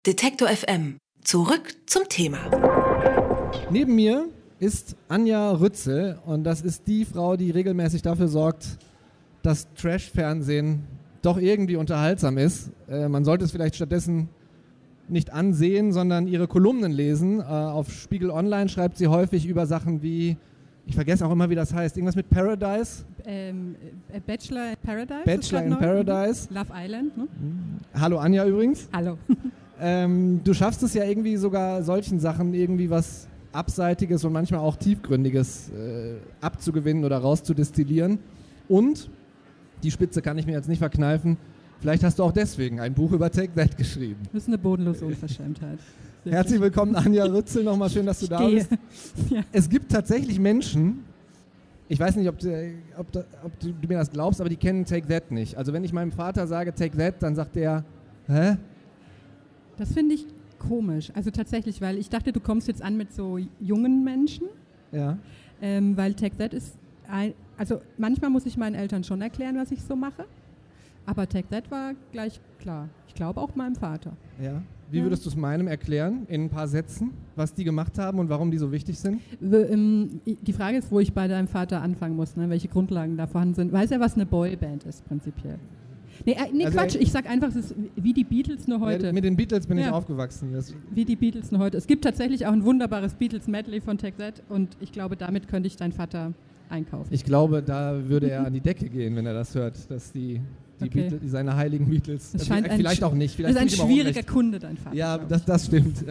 Detektor FM. Zurück zum Thema. Neben mir ist Anja Rützel und das ist die Frau, die regelmäßig dafür sorgt, dass Trash-Fernsehen doch irgendwie unterhaltsam ist. Man sollte es vielleicht stattdessen nicht ansehen, sondern ihre Kolumnen lesen. Auf Spiegel Online schreibt sie häufig über Sachen wie, ich vergesse auch immer, wie das heißt, irgendwas mit Paradise? Bachelor in Paradise. Bachelor in Paradise. Love Island, ne? Hallo Anja übrigens. Hallo. Du schaffst es ja irgendwie sogar solchen Sachen irgendwie was Abseitiges und manchmal auch Tiefgründiges abzugewinnen oder rauszudestillieren. Und, die Spitze kann ich mir jetzt nicht verkneifen, vielleicht hast du auch deswegen ein Buch über Take That geschrieben. Das ist eine bodenlose Unverschämtheit. Wirklich. Herzlich willkommen, Anja Rützel, nochmal schön, dass du da bist. Ja. Es gibt tatsächlich Menschen, ich weiß nicht, ob du mir das glaubst, aber die kennen Take That nicht. Also wenn ich meinem Vater sage Take That, dann sagt der, hä? Das finde ich komisch. Also tatsächlich, weil ich dachte, du kommst jetzt an mit so jungen Menschen. Ja. Weil Take That ist, also manchmal muss ich meinen Eltern schon erklären, was ich so mache. Aber Take That war gleich klar. Ich glaube auch meinem Vater. Ja. Wie würdest du es meinem erklären, in ein paar Sätzen, was die gemacht haben und warum die so wichtig sind? Die Frage ist, wo ich bei deinem Vater anfangen muss, ne? Welche Grundlagen da vorhanden sind. Weiß er, was eine Boyband ist, prinzipiell? Nee, also Quatsch, ich sag einfach, es ist wie die Beatles nur heute. Ja, mit den Beatles bin ich aufgewachsen. Wie die Beatles nur heute. Es gibt tatsächlich auch ein wunderbares Beatles-Medley von Take That und ich glaube, damit könnte ich deinen Vater einkaufen. Ich glaube, da würde er an die Decke gehen, wenn er das hört, dass die Beatles, seine heiligen Beatles, vielleicht auch nicht. Vielleicht das ist ein schwieriger Kunde, dein Vater. Ja, das stimmt.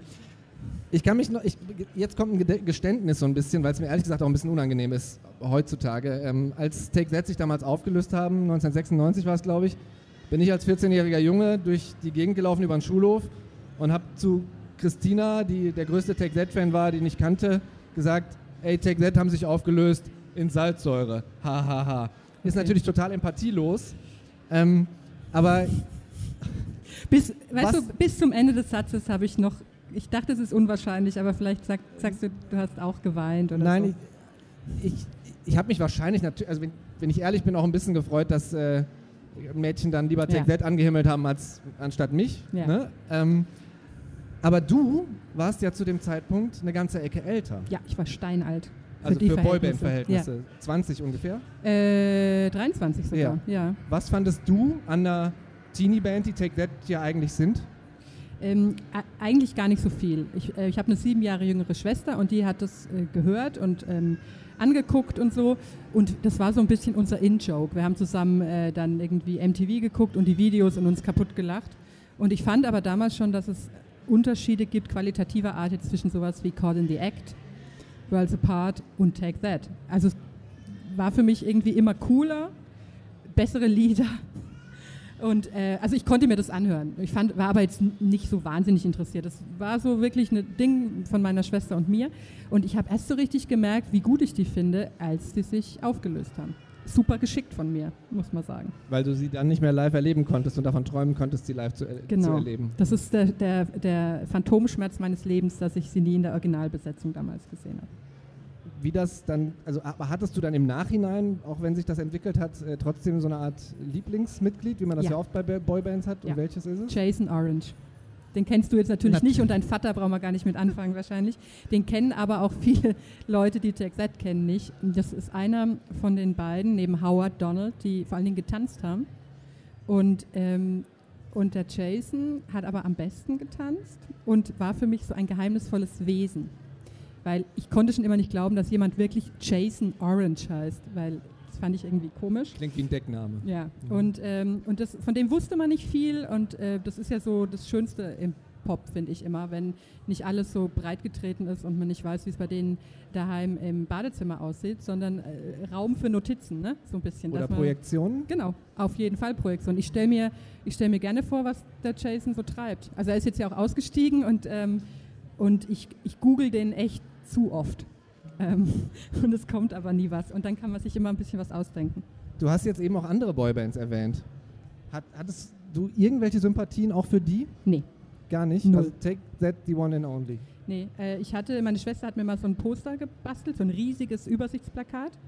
Jetzt kommt ein Geständnis so ein bisschen, weil es mir ehrlich gesagt auch ein bisschen unangenehm ist heutzutage. Als Take That sich damals aufgelöst haben, 1996 war es, glaube ich, bin ich als 14-jähriger Junge durch die Gegend gelaufen über den Schulhof und habe zu Christina, die der größte Take That-Fan war, die ich kannte, gesagt, ey, Take That haben sich aufgelöst in Salzsäure. Ha, ha, ha. Ist natürlich total empathielos, aber... Bis zum Ende des Satzes habe ich noch... Ich dachte, es ist unwahrscheinlich, aber vielleicht sagst du, du hast auch geweint oder Nein, so. Ich habe mich wahrscheinlich, also wenn ich ehrlich bin, auch ein bisschen gefreut, dass Mädchen dann lieber Take That angehimmelt haben anstatt mich. Ja. Ne? Aber du warst ja zu dem Zeitpunkt eine ganze Ecke älter. Ja, ich war steinalt. Also für Boyband-Verhältnisse. Ja. 20 ungefähr? 23 sogar, ja. Was fandest du an der Teenie-Band, die Take That ja eigentlich sind? Eigentlich gar nicht so viel. Ich habe eine 7 Jahre jüngere Schwester und die hat das gehört und angeguckt und so. Und das war so ein bisschen unser In-Joke. Wir haben zusammen dann irgendwie MTV geguckt und die Videos und uns kaputt gelacht. Und ich fand aber damals schon, dass es Unterschiede gibt, qualitativer Art jetzt zwischen sowas wie Caught in the Act, Worlds Apart und Take That. Also es war für mich irgendwie immer cooler, bessere Lieder. Und also ich konnte mir das anhören. War aber jetzt nicht so wahnsinnig interessiert. Das war so wirklich ein Ding von meiner Schwester und mir. Und ich habe erst so richtig gemerkt, wie gut ich die finde, als die sich aufgelöst haben. Super geschickt von mir, muss man sagen. Weil du sie dann nicht mehr live erleben konntest und davon träumen konntest, sie live zu erleben. Das ist der Phantomschmerz meines Lebens, dass ich sie nie in der Originalbesetzung damals gesehen habe. Wie das dann, also hattest du dann im Nachhinein, auch wenn sich das entwickelt hat, trotzdem so eine Art Lieblingsmitglied, wie man das ja oft bei Boybands hat? Ja. Und welches ist es? Jason Orange. Den kennst du jetzt natürlich nicht und dein Vater brauchen wir gar nicht mit anfangen wahrscheinlich. Den kennen aber auch viele Leute, die Take That kennen nicht. Das ist einer von den beiden, neben Howard Donald, die vor allen Dingen getanzt haben. Und der Jason hat aber am besten getanzt und war für mich so ein geheimnisvolles Wesen. Weil ich konnte schon immer nicht glauben, dass jemand wirklich Jason Orange heißt, weil das fand ich irgendwie komisch. Klingt wie ein Deckname. Ja, und von dem wusste man nicht viel und das ist ja so das Schönste im Pop, finde ich immer, wenn nicht alles so breit getreten ist und man nicht weiß, wie es bei denen daheim im Badezimmer aussieht, sondern Raum für Notizen, ne? So ein bisschen. Oder Projektionen? Genau, auf jeden Fall Projektion. Ich stell mir gerne vor, was der Jason so treibt. Also er ist jetzt ja auch ausgestiegen und ich google den echt zu oft. Und es kommt aber nie was. Und dann kann man sich immer ein bisschen was ausdenken. Du hast jetzt eben auch andere Boybands erwähnt. Hattest du irgendwelche Sympathien auch für die? Nee. Gar nicht? Null. Also Take That, the one and only? Nee, meine Schwester hat mir mal so ein Poster gebastelt, so ein riesiges Übersichtsplakat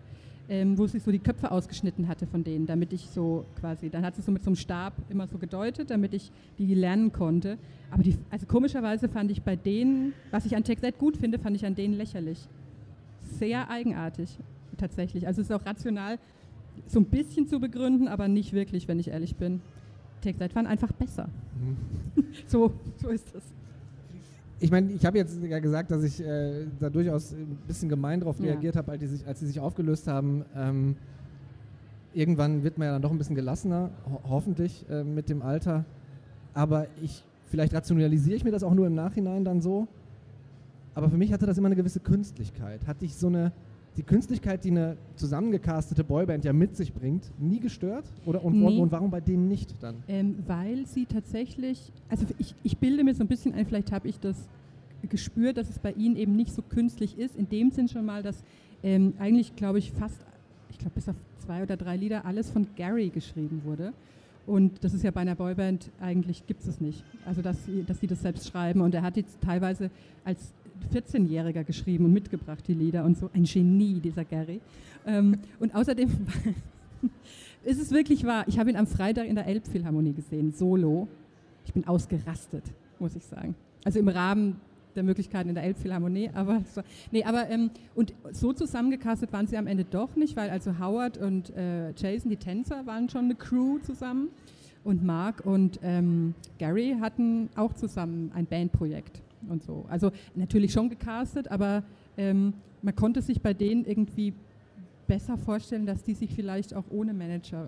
wo sie so die Köpfe ausgeschnitten hatte von denen, damit ich so quasi, dann hat sie so mit so einem Stab immer so gedeutet, damit ich die lernen konnte. Aber also komischerweise fand ich bei denen, was ich an TechZ gut finde, fand ich an denen lächerlich. Sehr eigenartig, tatsächlich. Also es ist auch rational so ein bisschen zu begründen, aber nicht wirklich, wenn ich ehrlich bin. TechZ waren einfach besser. So ist das. Ich meine, ich habe jetzt ja gesagt, dass ich da durchaus ein bisschen gemein drauf reagiert habe, als sie sich aufgelöst haben. Irgendwann wird man ja dann doch ein bisschen gelassener, hoffentlich mit dem Alter. Aber vielleicht rationalisiere ich mir das auch nur im Nachhinein dann so. Aber für mich hatte das immer eine gewisse Künstlichkeit. Hatte ich die Künstlichkeit, die eine zusammengecastete Boyband ja mit sich bringt, nie gestört? Und warum bei denen nicht dann? Weil sie tatsächlich, also ich bilde mir so ein bisschen ein, vielleicht habe ich das gespürt, dass es bei ihnen eben nicht so künstlich ist. In dem Sinn schon mal, dass eigentlich, glaube ich, bis auf 2 oder 3 Lieder alles von Gary geschrieben wurde. Und das ist ja bei einer Boyband, eigentlich gibt es es nicht. Also dass sie das selbst schreiben. Und er hat jetzt teilweise als 14-Jähriger geschrieben und mitgebracht, die Lieder und so. Ein Genie, dieser Gary. Und außerdem ist es wirklich wahr. Ich habe ihn am Freitag in der Elbphilharmonie gesehen, solo. Ich bin ausgerastet, muss ich sagen. Also im Rahmen der Möglichkeiten in der Elbphilharmonie. Und so zusammengecastet waren sie am Ende doch nicht, weil also Howard und Jason, die Tänzer, waren schon eine Crew zusammen. Und Mark und Gary hatten auch zusammen ein Bandprojekt. Und so. Also natürlich schon gecastet, aber man konnte sich bei denen irgendwie besser vorstellen, dass die sich vielleicht auch ohne Manager,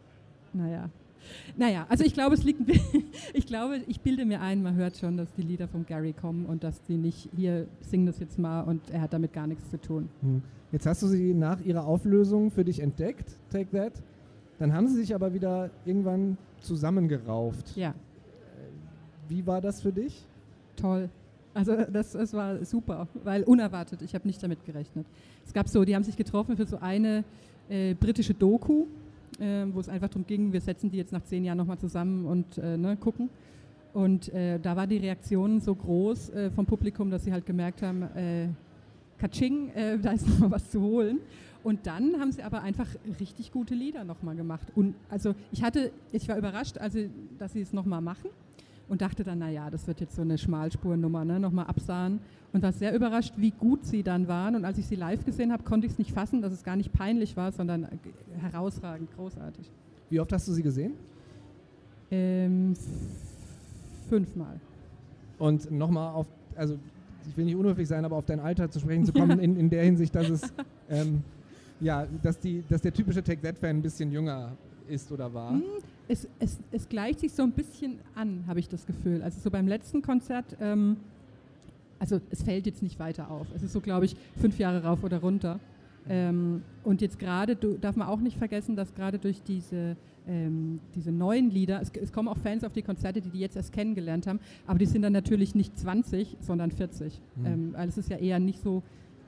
also ich glaube, ich bilde mir ein, man hört schon, dass die Lieder von Gary kommen und dass die nicht, hier, sing das jetzt mal und er hat damit gar nichts zu tun. Jetzt hast du sie nach ihrer Auflösung für dich entdeckt, Take That. Dann haben sie sich aber wieder irgendwann zusammengerauft. Ja. Wie war das für dich? Toll. Also das war super, weil unerwartet, ich habe nicht damit gerechnet. Es gab die haben sich getroffen für so eine britische Doku, wo es einfach darum ging, wir setzen die jetzt nach 10 Jahren nochmal zusammen und gucken. Und da war die Reaktion so groß vom Publikum, dass sie halt gemerkt haben, Katsching, da ist nochmal was zu holen. Und dann haben sie aber einfach richtig gute Lieder nochmal gemacht. Und also ich war überrascht, dass sie es nochmal machen. Und dachte dann, das wird jetzt so eine Schmalspurnummer, nochmal absahen. Und war sehr überrascht, wie gut sie dann waren. Und als ich sie live gesehen habe, konnte ich es nicht fassen, dass es gar nicht peinlich war, sondern herausragend, großartig. Wie oft hast du sie gesehen? 5-mal. Und nochmal also ich will nicht unhöflich sein, aber auf dein Alter zu sprechen zu kommen, in der Hinsicht, dass es, dass der typische Take That-Fan ein bisschen jünger ist oder war? Es gleicht sich so ein bisschen an, habe ich das Gefühl. Also so beim letzten Konzert, also es fällt jetzt nicht weiter auf. Es ist so, glaube ich, 5 Jahre rauf oder runter. Und jetzt gerade, darf man auch nicht vergessen, dass gerade durch diese neuen Lieder, es kommen auch Fans auf die Konzerte, die jetzt erst kennengelernt haben, aber die sind dann natürlich nicht 20, sondern 40. Weil es ist ja eher nicht so,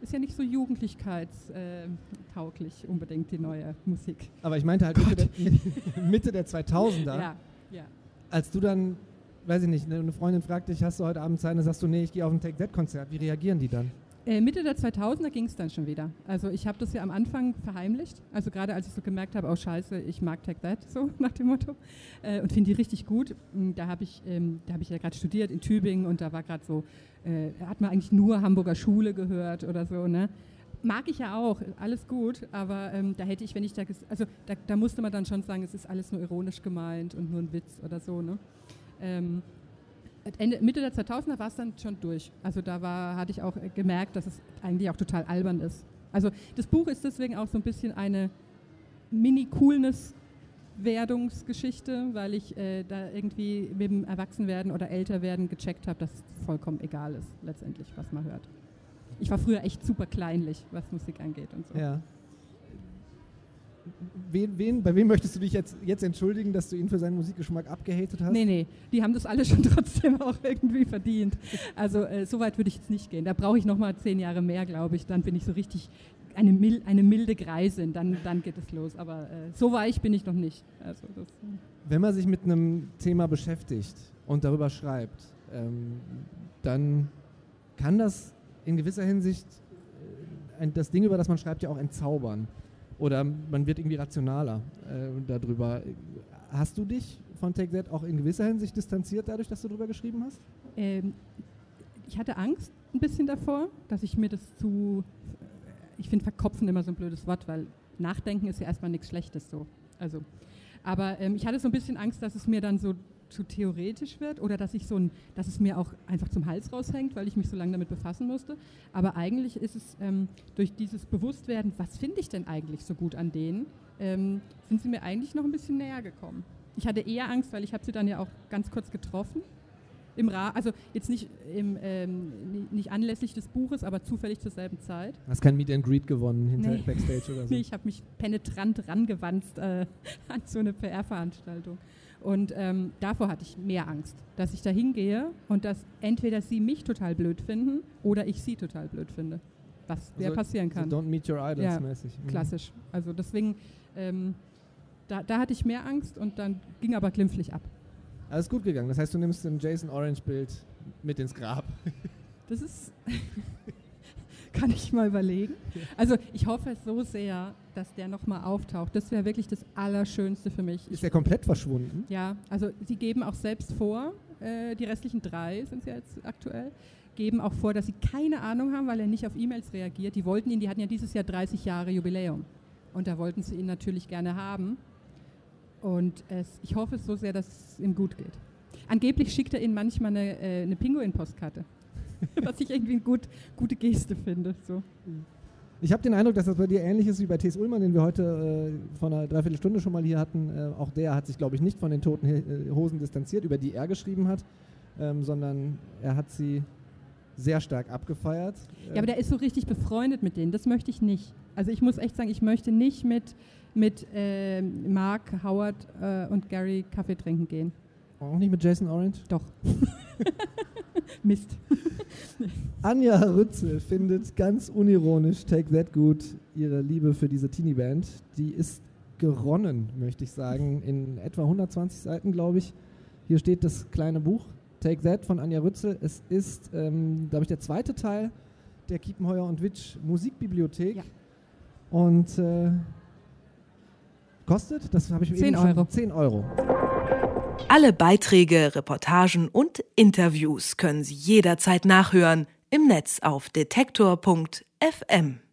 jugendlichkeitstauglich unbedingt, die neue Musik. Aber ich meinte halt Mitte der 2000er. Ja. Als du dann, weiß ich nicht, eine Freundin fragt dich, hast du heute Abend Zeit, dann sagst du, nee, ich gehe auf ein Take-That-Konzert. Wie reagieren die dann? Mitte der 2000er ging es dann schon wieder. Also ich habe das ja am Anfang verheimlicht. Also gerade als ich so gemerkt habe, oh scheiße, ich mag Take That, so nach dem Motto. Und finde die richtig gut. Da habe ich ja gerade studiert in Tübingen und da war gerade so, hat man eigentlich nur Hamburger Schule gehört oder so, ne? Mag ich ja auch, alles gut, aber da hätte ich, wenn ich da musste man dann schon sagen, es ist alles nur ironisch gemeint und nur ein Witz oder so, ne? Mitte der 2000er war es dann schon durch. Also hatte ich auch gemerkt, dass es eigentlich auch total albern ist. Also das Buch ist deswegen auch so ein bisschen eine Mini-Coolness-Werdungsgeschichte, weil ich da irgendwie mit dem Erwachsenwerden oder Älterwerden gecheckt habe, dass es vollkommen egal ist, letztendlich, was man hört. Ich war früher echt super kleinlich, was Musik angeht und so. Ja. Bei wem möchtest du dich jetzt entschuldigen, dass du ihn für seinen Musikgeschmack abgehatet hast? Nee, die haben das alle schon trotzdem auch irgendwie verdient. Also so weit würde ich jetzt nicht gehen. Da brauche ich nochmal 10 Jahre mehr, glaube ich. Dann bin ich so richtig eine milde Greisin, dann geht es los. Aber so weich bin ich noch nicht. Also wenn man sich mit einem Thema beschäftigt und darüber schreibt, dann kann das in gewisser Hinsicht das Ding, über das man schreibt, ja auch entzaubern. oder man wird irgendwie rationaler darüber. Hast du dich von Take That auch in gewisser Hinsicht distanziert, dadurch, dass du darüber geschrieben hast? Ich hatte Angst ein bisschen davor, dass ich mir das ich finde verkopfen immer so ein blödes Wort, weil Nachdenken ist ja erstmal nichts Schlechtes so. Also, aber ich hatte so ein bisschen Angst, dass es mir dann so zu theoretisch wird oder dass es mir auch einfach zum Hals raushängt, weil ich mich so lange damit befassen musste. Aber eigentlich ist es durch dieses Bewusstwerden, was finde ich denn eigentlich so gut an denen, sind sie mir eigentlich noch ein bisschen näher gekommen. Ich hatte eher Angst, weil ich habe sie dann ja auch ganz kurz getroffen. Also jetzt nicht anlässlich des Buches, aber zufällig zur selben Zeit. Hast kein Meet and Greet gewonnen Backstage oder so? Nee, ich habe mich penetrant rangewanzt an so eine PR-Veranstaltung. Und davor hatte ich mehr Angst, dass ich da hingehe und dass entweder sie mich total blöd finden oder ich sie total blöd finde. Was passieren kann. So don't meet your idols ja, mäßig. Klassisch. Also deswegen, da hatte ich mehr Angst und dann ging aber glimpflich ab. Alles gut gegangen. Das heißt, du nimmst ein Jason Orange-Bild mit ins Grab. Das ist... kann ich mal überlegen. Also ich hoffe so sehr, dass der nochmal auftaucht. Das wäre wirklich das Allerschönste für mich. Ist der komplett verschwunden? Ja, also sie geben auch selbst vor, die restlichen 3 sind es ja jetzt aktuell, geben auch vor, dass sie keine Ahnung haben, weil er nicht auf E-Mails reagiert. Die hatten ja dieses Jahr 30 Jahre Jubiläum. Und da wollten sie ihn natürlich gerne haben. Und ich hoffe so sehr, dass es ihm gut geht. Angeblich schickt er ihnen manchmal eine Pinguin-Postkarte. Was ich irgendwie eine gute Geste finde. So. Ich habe den Eindruck, dass das bei dir ähnlich ist wie bei T.S. Ullmann, den wir heute vor einer Dreiviertelstunde schon mal hier hatten. Auch der hat sich, glaube ich, nicht von den Toten Hosen distanziert, über die er geschrieben hat, sondern er hat sie sehr stark abgefeiert. Ja, aber der ist so richtig befreundet mit denen. Das möchte ich nicht. Also ich muss echt sagen, ich möchte nicht mit Mark, Howard und Gary Kaffee trinken gehen. Auch nicht mit Jason Orange? Doch. Mist. Anja Rützel findet ganz unironisch Take That gut, ihre Liebe für diese Teenie-Band. Die ist geronnen, möchte ich sagen, in etwa 120 Seiten, glaube ich. Hier steht das kleine Buch, Take That von Anja Rützel. Es ist, glaube ich, der 2. Teil der Kiepenheuer und Witsch Musikbibliothek. Ja. Und kostet, das habe ich 10 Euro. 10 Euro. Alle Beiträge, Reportagen und Interviews können Sie jederzeit nachhören im Netz auf detektor.fm.